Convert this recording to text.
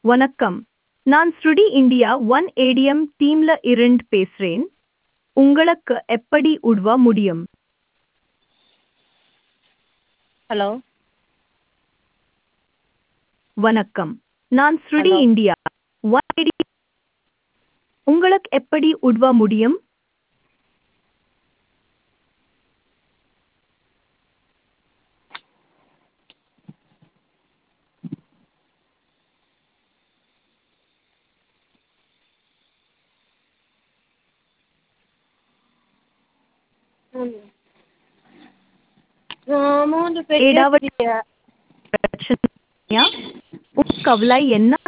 வணக்கம். நான் ஸ்ருடி India one ATM டீம்ல இருந்து பேசுறேன். உங்களுக்கு எப்படி உதவ முடியும்? ஹலோ வணக்கம். நான் ஸ்ருடி ஹலோ இந்தியா ஒன் ஏடிஎம். உங்களுக்கு எப்படி உதவ முடியும்? ம் அமௌண்ட் ஏதாவது பெரிய பிரச்சனையா? உங்க கவலை என்ன?